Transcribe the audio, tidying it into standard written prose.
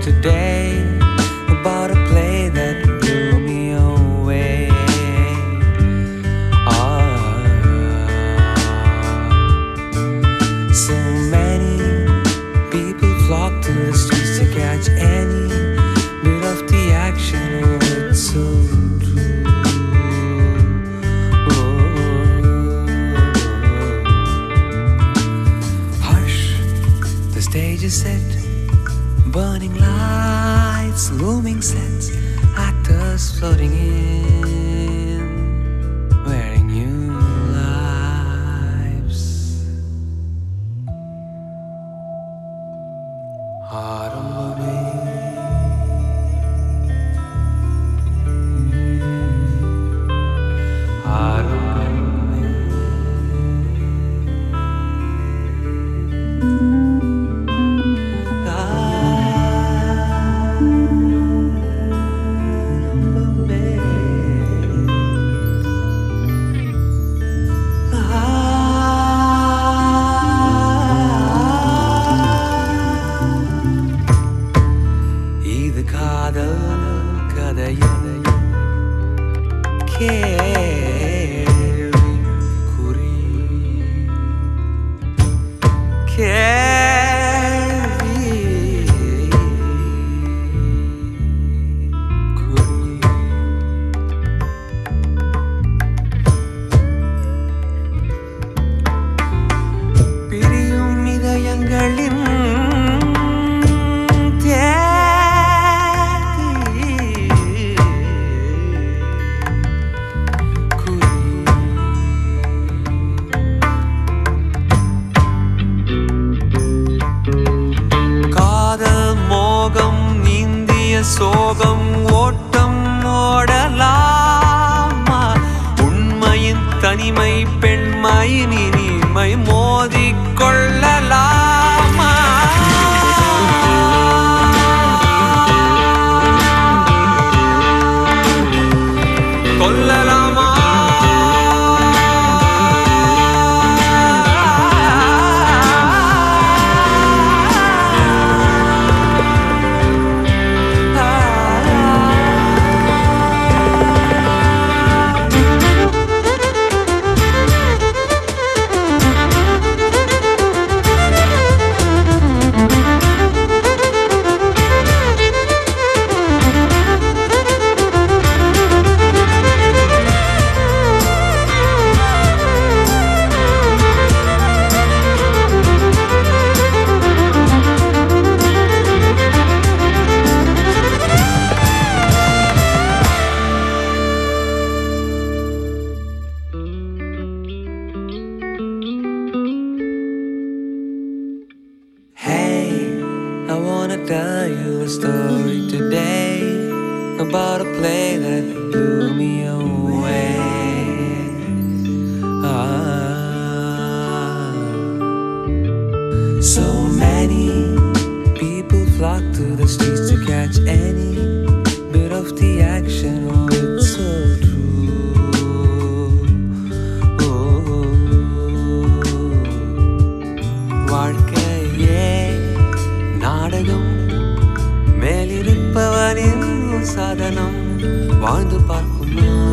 today about a play that blew me away. So many people flock to the streets to catch any bit of the action. Oh, it's so true. Hush, the stage is set, burning lights, looming sets, actors floating in, wearing new lives. ஆரம்பமே ஆரம்பமே இது காதல் கதையின் கேள்விக்குறி பிரியும் இதயங்களின் சோகம் ஓட்டம் ஓடலாமா? உண்மையின் தனிமை பெண்மையின் இனிமை மோதிக்கொள்ளலாமா? கொல்லலாமா? I wanna tell you a story today about a play that blew me away. So many people flock to the streets to catch any bit of the action. Oh, it's so true. வாழ்க்கையே நாடகம், மேலிருப்பவனின் சாதனம், வாழ்ந்து பார்க்கும்